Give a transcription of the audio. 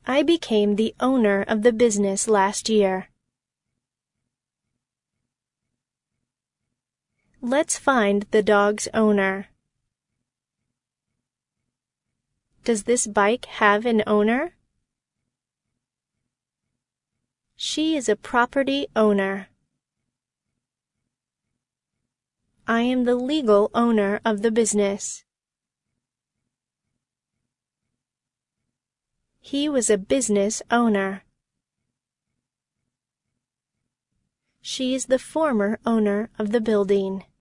I became the owner of the business last year. Let's find the dog's owner. Does this bike have an owner? She is a property owner. I am the legal owner of the business. He was a business owner. She is the former owner of the building.